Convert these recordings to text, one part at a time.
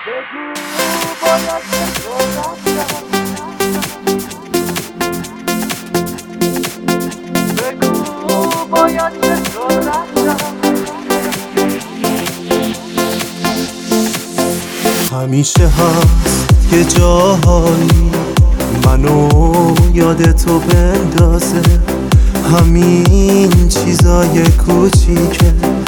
بگو باید به تو رفتم، بگو باید به تو رفتم. همیشه هست یه جاهایی منو یاد تو بندازه، همین چیزای کوچیکه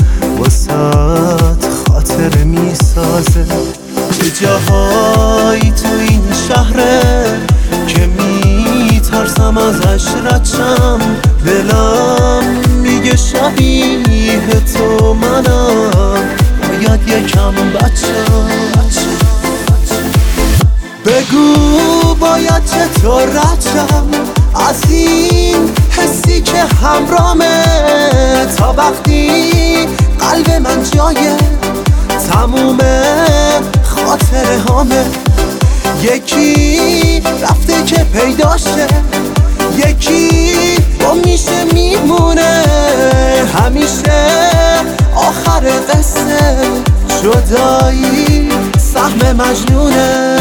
واسه خاطره میسازه. یه جاهایی تو این شهره که میترسم ازش ردشم، دلم میگه شبیه تو منم، باید یکم بچم. بگو باید چطور ردشم از این حسی که همرامه، تا وقتی قلب من جای تموم خاطره هامه. یکی رفته که پیداشه، یکی با میشه میمونه، همیشه آخر قصه جدایی سهم مجنونه.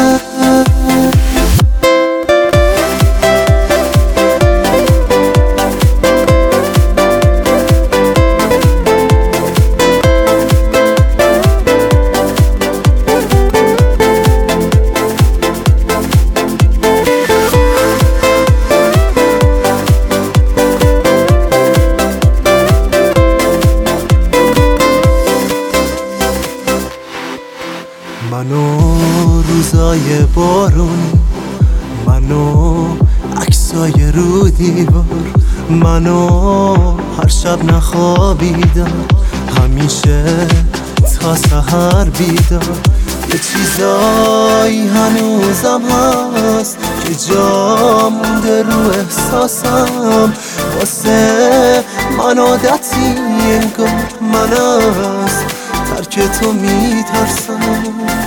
منو روزای بارونی، منو عکسای رو دیوار، منو هر شب نخوابیدم، همیشه تا سحر بیدار. یه چیزایی هنوزم هست که جا مونده رو احساسم، واسه من عادتی انگار من از ترک تو میترسم.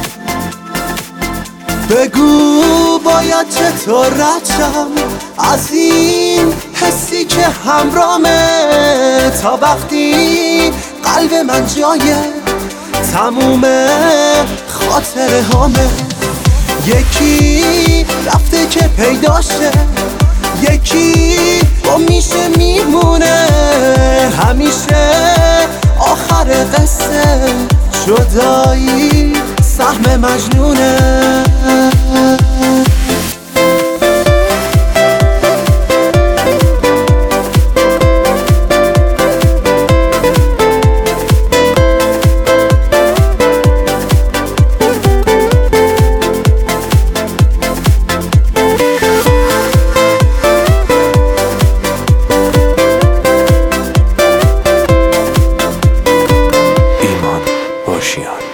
بگو باید چطور ردشم از این حسی که همرامه، تا وقتی قلب من جای تموم خاطره هامه. یکی رفته که پیداشه، یکی با میشه میمونه، همیشه آخر قصه جدایی سهم مجنونه. ایمان هوشیار.